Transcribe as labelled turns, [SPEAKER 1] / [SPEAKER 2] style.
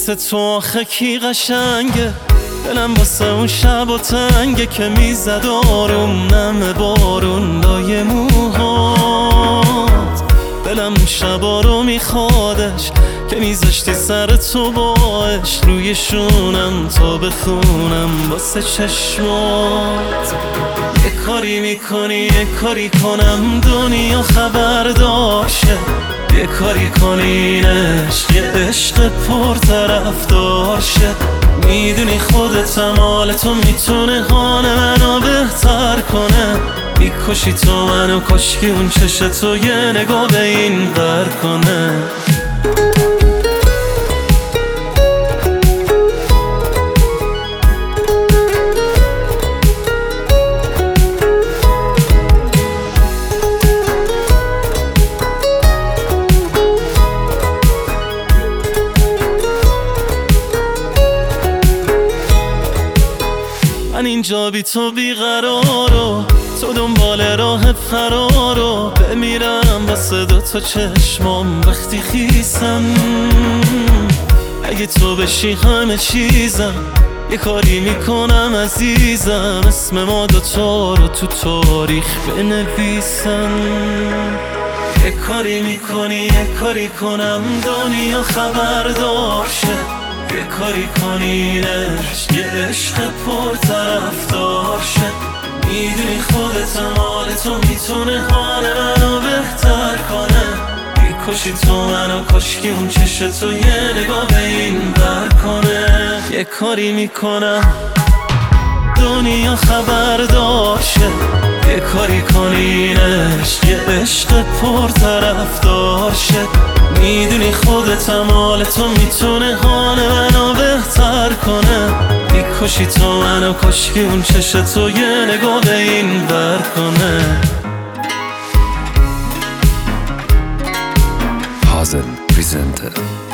[SPEAKER 1] مثل تو آخه کی قشنگه؟ دلم واسه اون شب و تنگه که میزد آروم نم بارون لای موهات. دلم اون شبا رو میخوادش که میذاشتی سر تو باش روی شونم تا بخونم واسه چشمات. یه کاری میکنی یه کاری کنم دنیا خبردارشه، یه کاری کنی این عشق یه عشق پرطرفدار شه. میدونی خودتم حال تو میتونه حال منو بهتر کنه. میکشی تو منو کشکی اون چش تو یه نگاه به این ور کنه. من اینجا بی تو بیقرارو، تو دنبال راه فرارو. بمیرم واسه دوتا چشمام وقتی خیسم. اگه تو بشی همه چیزم، یه کاری میکنم عزیزم اسم ما دوتا رو تو تاریخ بنویسم. یه کاری میکنی یه کاری کنم دنیا خبردار شه، یه کاری کنی این عشق یه عشق پرطرفدار شه. میدونی خودتم حال تو میتونه حال منو بهتر کنه. میکشی تو منو کشکی اون چش تو یه نگاه به این ور کنه. یه کاری میکنم دنیا خبردار شه، یه کاری کنی این عشق یه عشق پرطرفدار شه. میدونی خودتم حال تو میتونه حال منو بهتر کنه. میکشی تو منو کشکی اون چش تو یه نگاه به این ور کنه.
[SPEAKER 2] Hazen presented